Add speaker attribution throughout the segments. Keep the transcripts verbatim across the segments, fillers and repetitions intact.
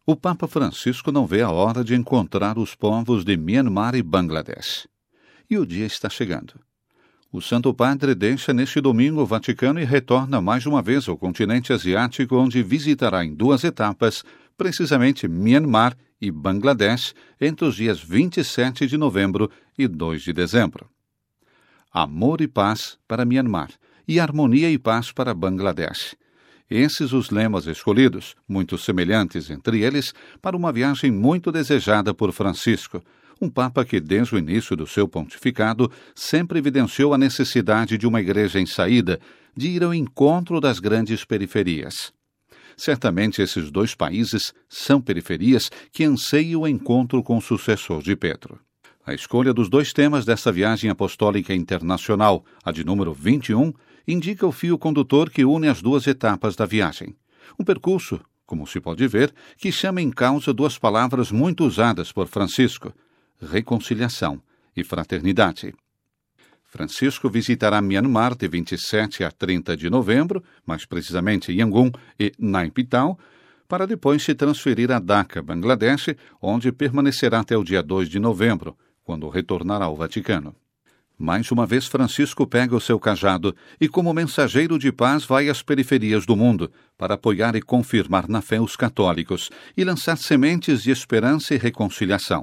Speaker 1: O Papa Francisco não vê a hora de encontrar os povos de Myanmar e Bangladesh. E o dia está chegando. O Santo Padre deixa neste domingo o Vaticano e retorna mais uma vez ao continente asiático, onde visitará em duas etapas, precisamente Myanmar e Bangladesh, entre os dias vinte e sete de novembro e dois de dezembro. Amor e paz para Myanmar e harmonia e paz para Bangladesh. Esses os lemas escolhidos, muito semelhantes entre eles, para uma viagem muito desejada por Francisco, um Papa que, desde o início do seu pontificado, sempre evidenciou a necessidade de uma igreja em saída, de ir ao encontro das grandes periferias. Certamente esses dois países são periferias que anseiam o encontro com o sucessor de Pedro. A escolha dos dois temas dessa viagem apostólica internacional, a de número vinte e um, indica o fio condutor que une as duas etapas da viagem. Um percurso, como se pode ver, que chama em causa duas palavras muito usadas por Francisco: reconciliação e fraternidade. Francisco visitará Myanmar de vinte e sete a trinta de novembro, mais precisamente Yangon e Naypyidaw, para depois se transferir a Dhaka, Bangladesh, onde permanecerá até o dia dois de novembro, quando retornará ao Vaticano. Mais uma vez, Francisco pega o seu cajado e, como mensageiro de paz, vai às periferias do mundo para apoiar e confirmar na fé os católicos e lançar sementes de esperança e reconciliação.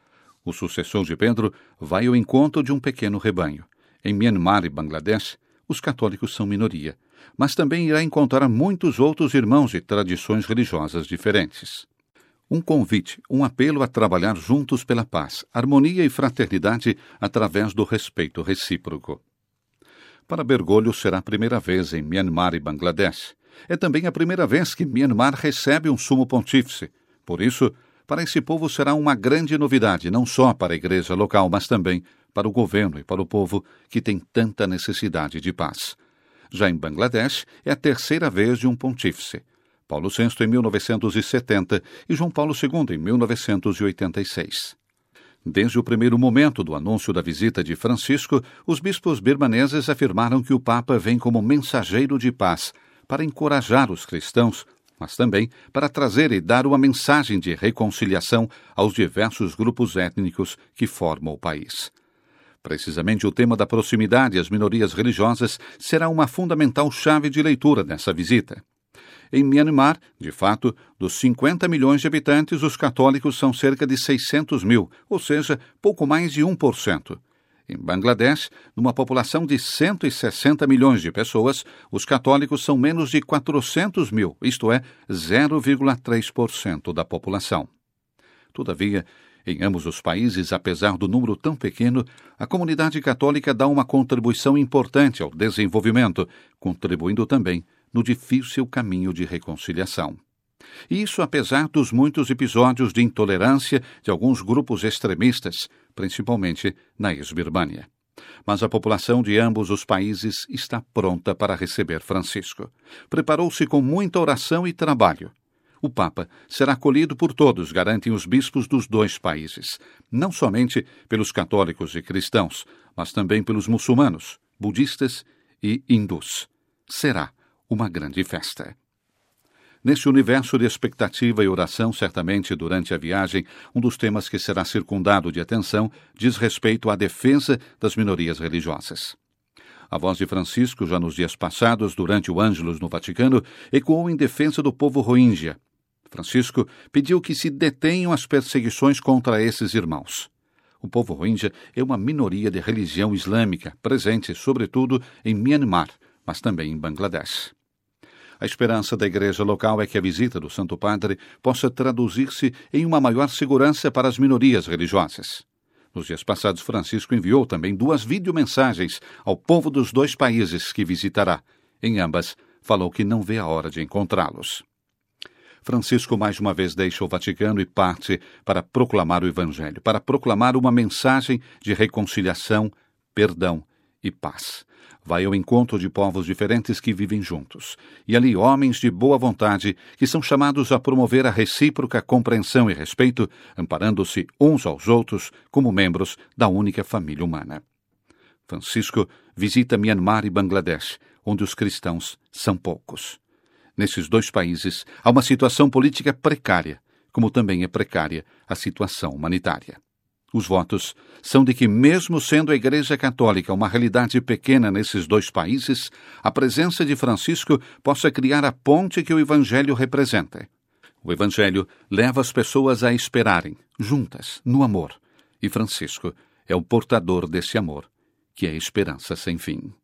Speaker 1: O sucessor de Pedro vai ao encontro de um pequeno rebanho. Em Myanmar e Bangladesh, os católicos são minoria, mas também irá encontrar muitos outros irmãos de tradições religiosas diferentes. Um convite, um apelo a trabalhar juntos pela paz, harmonia e fraternidade através do respeito recíproco. Para Bergoglio será a primeira vez em Myanmar e Bangladesh. É também a primeira vez que Myanmar recebe um sumo pontífice. Por isso, para esse povo será uma grande novidade, não só para a igreja local, mas também para o governo e para o povo que tem tanta necessidade de paz. Já em Bangladesh, é a terceira vez de um pontífice. Paulo sexto em mil novecentos e setenta e João Paulo segundo em mil novecentos e oitenta e seis. Desde o primeiro momento do anúncio da visita de Francisco, os bispos birmaneses afirmaram que o Papa vem como mensageiro de paz, para encorajar os cristãos, mas também para trazer e dar uma mensagem de reconciliação aos diversos grupos étnicos que formam o país. Precisamente o tema da proximidade às minorias religiosas será uma fundamental chave de leitura nessa visita. Em Myanmar, de fato, dos cinquenta milhões de habitantes, os católicos são cerca de seiscentos mil, ou seja, pouco mais de um por cento. Em Bangladesh, numa população de cento e sessenta milhões de pessoas, os católicos são menos de quatrocentos mil, isto é, zero vírgula três por cento da população. Todavia, em ambos os países, apesar do número tão pequeno, a comunidade católica dá uma contribuição importante ao desenvolvimento, contribuindo também no difícil caminho de reconciliação. E isso apesar dos muitos episódios de intolerância de alguns grupos extremistas, principalmente na ex-Birmânia. Mas a população de ambos os países está pronta para receber Francisco. Preparou-se com muita oração e trabalho. O Papa será acolhido por todos, garantem os bispos dos dois países, não somente pelos católicos e cristãos, mas também pelos muçulmanos, budistas e hindus. Será uma grande festa. Neste universo de expectativa e oração, certamente durante a viagem, um dos temas que será circundado de atenção diz respeito à defesa das minorias religiosas. A voz de Francisco, já nos dias passados, durante o Ângelus no Vaticano, ecoou em defesa do povo Rohingya. Francisco pediu que se detenham as perseguições contra esses irmãos. O povo Rohingya é uma minoria de religião islâmica, presente sobretudo em Myanmar, mas também em Bangladesh. A esperança da igreja local é que a visita do Santo Padre possa traduzir-se em uma maior segurança para as minorias religiosas. Nos dias passados, Francisco enviou também duas videomensagens ao povo dos dois países que visitará. Em ambas, falou que não vê a hora de encontrá-los. Francisco mais uma vez deixa o Vaticano e parte para proclamar o Evangelho, para proclamar uma mensagem de reconciliação, perdão e paz. Vai ao encontro de povos diferentes que vivem juntos. E ali homens de boa vontade que são chamados a promover a recíproca compreensão e respeito, amparando-se uns aos outros como membros da única família humana. Francisco visita Myanmar e Bangladesh, onde os cristãos são poucos. Nesses dois países há uma situação política precária, como também é precária a situação humanitária. Os votos são de que, mesmo sendo a Igreja Católica uma realidade pequena nesses dois países, a presença de Francisco possa criar a ponte que o Evangelho representa. O Evangelho leva as pessoas a esperarem, juntas, no amor, e Francisco é o portador desse amor, que é a esperança sem fim.